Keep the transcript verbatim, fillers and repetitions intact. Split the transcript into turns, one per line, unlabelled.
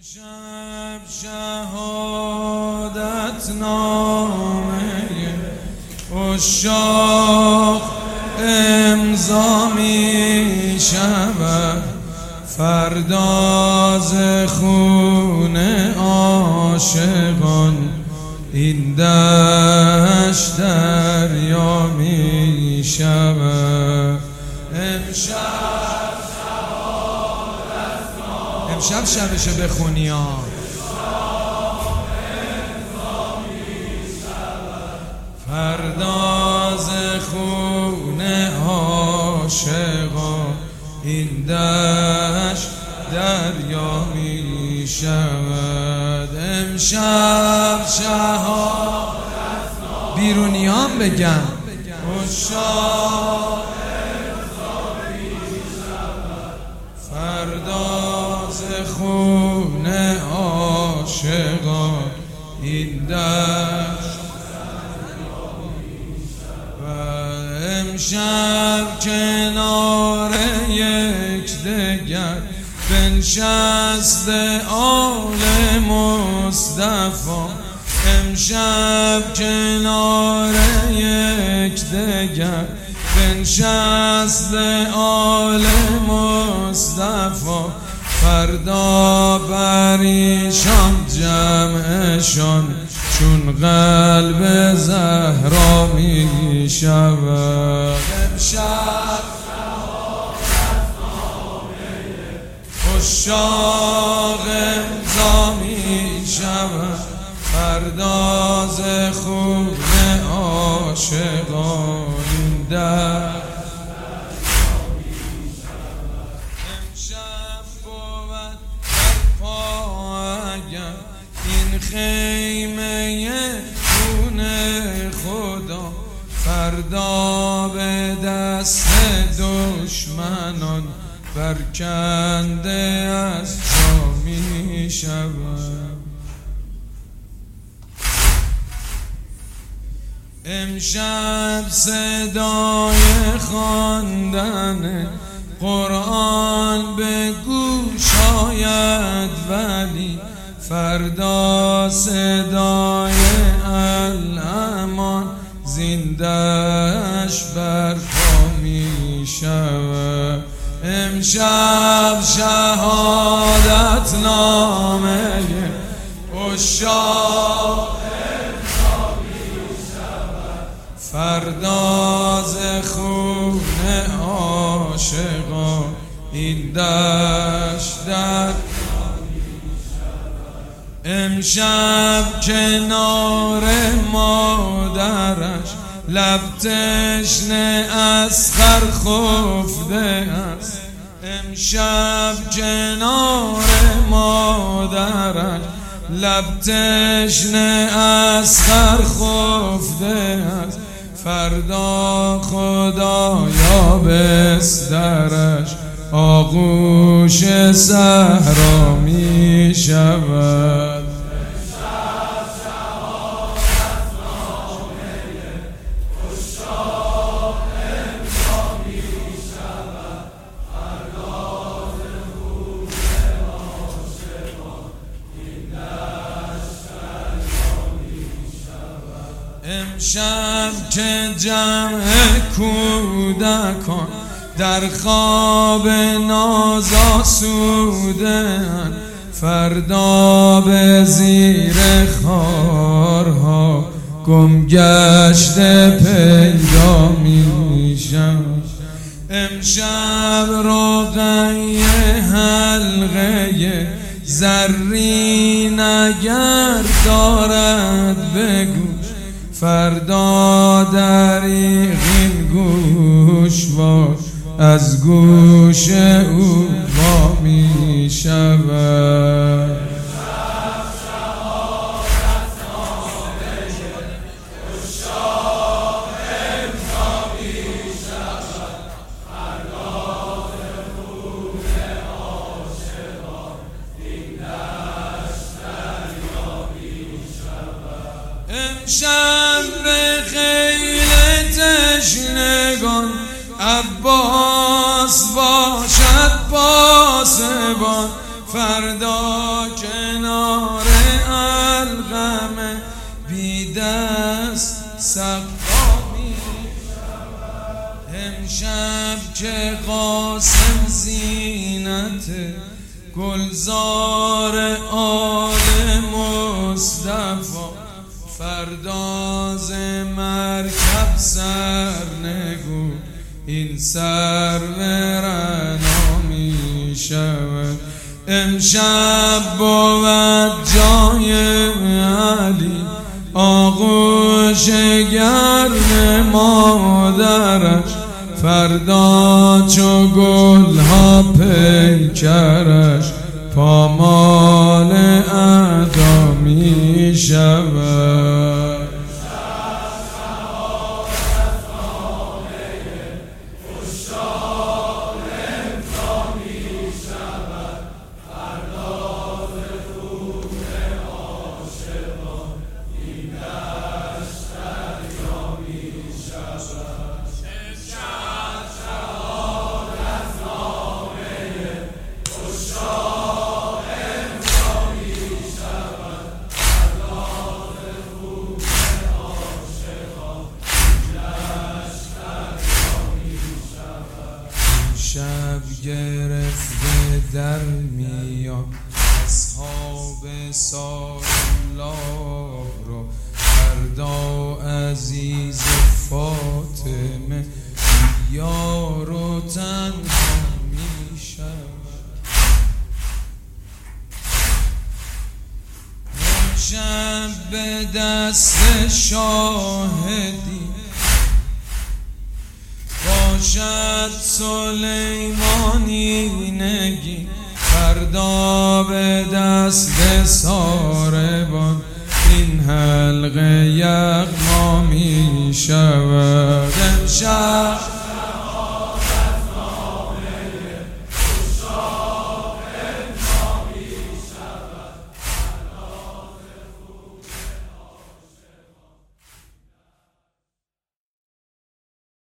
امشب شهادت نامه عشاق امضا می شود، فردا ز خون عاشقان این دشت دریا می شود. امشب امشب شبشو بخونی ها. فردا ز خون عاشقان این دشت دریا می شود. امشب شهادت بیرونیان بگن عشاق فردا ز خون عاشقان این دشت و امشب کنار یکدیگر بنشست آل مصطفی. امشب کنار یکدیگر بنشست آل مصطفی، فردا بریشان جمعشان چون قلب زهرا می شود. امشب عشاق امضا می شود، فردا ز خون عاشقان این دشت امشب بود برپا اگر این خیمه خون خدا، فردا به دست دشمنان برکنده از جا می شود. امشب صدای خواندن قرآن به گوش آید، ولی فردا صدای الامان زیندش برپا می شود. امشب شهادت نامه عشاق فردا ز خون عاشقان این دشت در امشب کنار مادرش لب تشنه اسخر خفته است. امشب کنار مادرش لب تشنه اسخر خفته است، فردا خدایا بسترش آغوش صحرا می شود. امشب که جمع کودکان در خواب ناز آسوده‌اند، فردا به زیر خارها گم گشته پیدا می شود. امشب رقیه حلقه زرین اگر دارد بگو، فردا دریغین گوش باش از گوش او وا می شود. امشب به خیل تشنگان عباس باشد پاسبان، فردا که دست سقا می شود. امشب که قاسم زینت گلزار آل مصطفی، فرداز مرکب سرنگون این سرورنا می شود. امشب بود جای علی آغوش گرم مادرش، فردا چو گلها پیکرش پامال ادا می شود. شب گرفته در میان اصحاب سال الله رو، فردا عزیز فاطمه یار و تنها می شود. شب به دست شاهدی باشد سلیمانی نگی، فردا به دست ساربان این حلقه یغما می شود. امشب